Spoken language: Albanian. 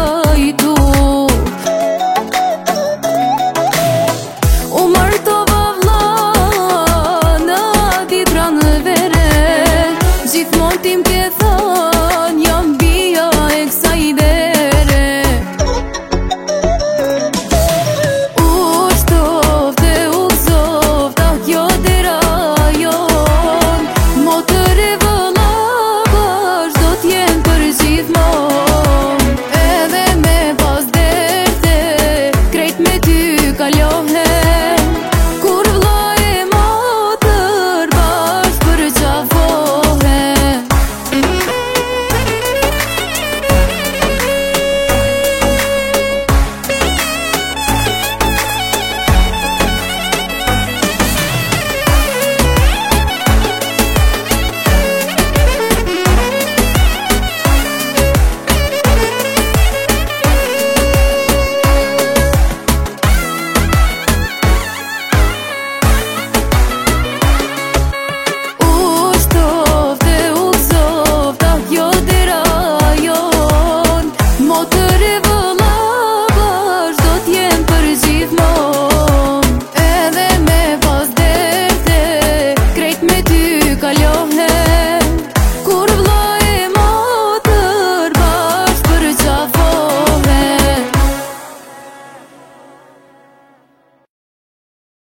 trajtu. U martova vlla në ditra në vere, gjithmon tim ke thon jam bia e kësaj dere. U shtoft e u gëzoft, ah kjo dera jon, motër e vëlla vazhdo t'jen për gjithmon. Edhe me pas derte, krejt me ty kalohen, kur vlla e motër bashk për qafohen. Motër e vëlla vazhdo t'jen për gjithmon.